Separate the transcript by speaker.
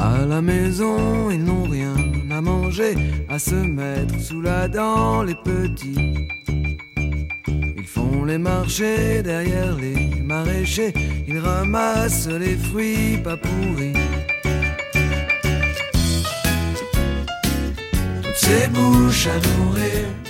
Speaker 1: À la maison, ils n'ont rien à manger, à se mettre sous la dent, les petits. Ils font les marchés derrière les maraîchers, ils ramassent les fruits pas pourris. Toutes ces bouches à nourrir,